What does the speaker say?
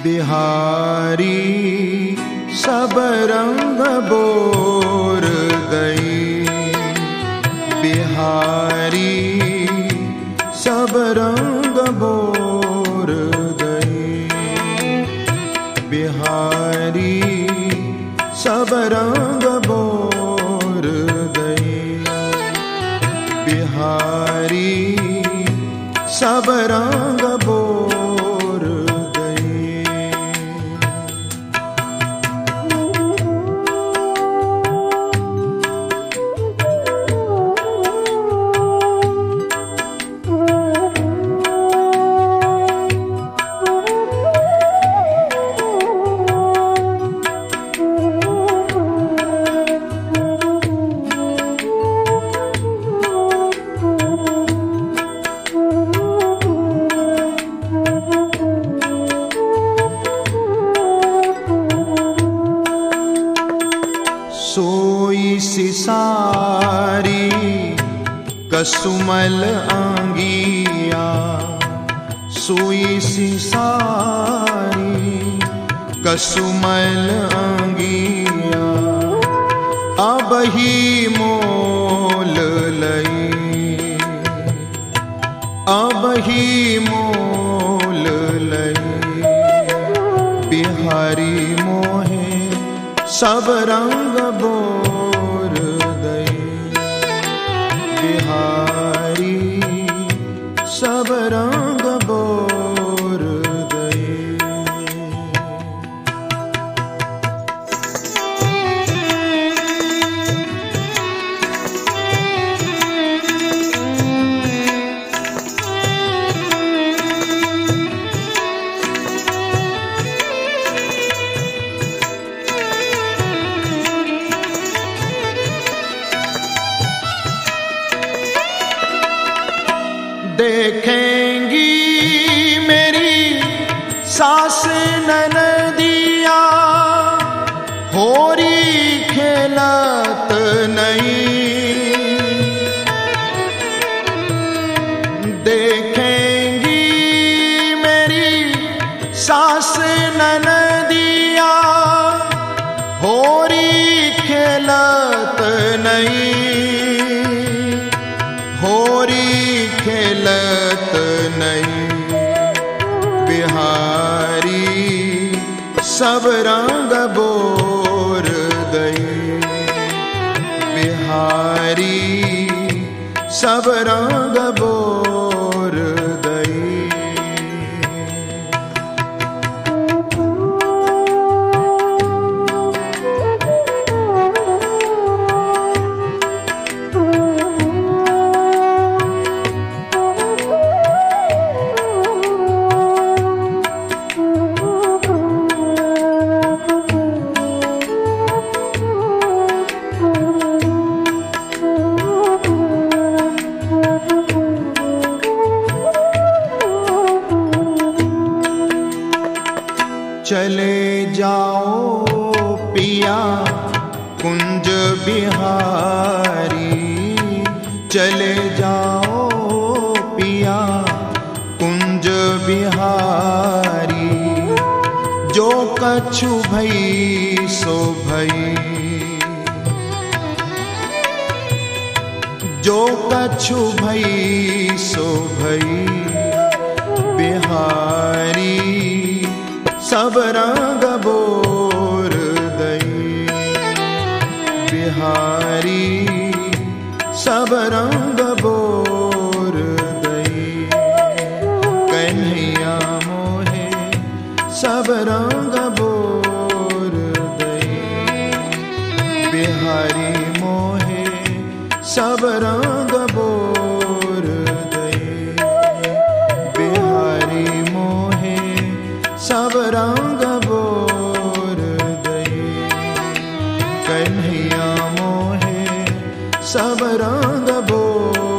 बिहारी सब रंग बोर गई, बिहारी सब रंग बोर गई, बिहारी सब रंग बोर गई, बिहारी सब रंग बोर गई। सोई सिसारी कसुमल आंगिया, सोई सिसारी कसुमल आंगिया, अब ही मोल लई, अब ही मोल लई, बिहारी मोहे सब रंग बोर गई, बिहारी सब रंग बोर गई। देखेंगी मेरी सास ननदिया, होरी खेलत नहीं, देखेंगी मेरी सास ननदिया, होरी खेलत नहीं, होरी खेलत नहीं, बिहारी सब रंग बोर गई, बिहारी सब रंग बोर गई। चले जाओ पिया कुंज बिहारी, चले जाओ पिया कुंज बिहारी, जो कछु भई सो भई, जो कछु भई सो भई, बिहारी सब रंग बोर गई, बिहारी सब रंग बोर गई, कन्हैया मोहे सब रंग बोर गई, बिहारी मोहे सब रंग बोर गई, बिहारी मोहे सब रंग बोर गई, कन्हैया मोहे सब रंग बोर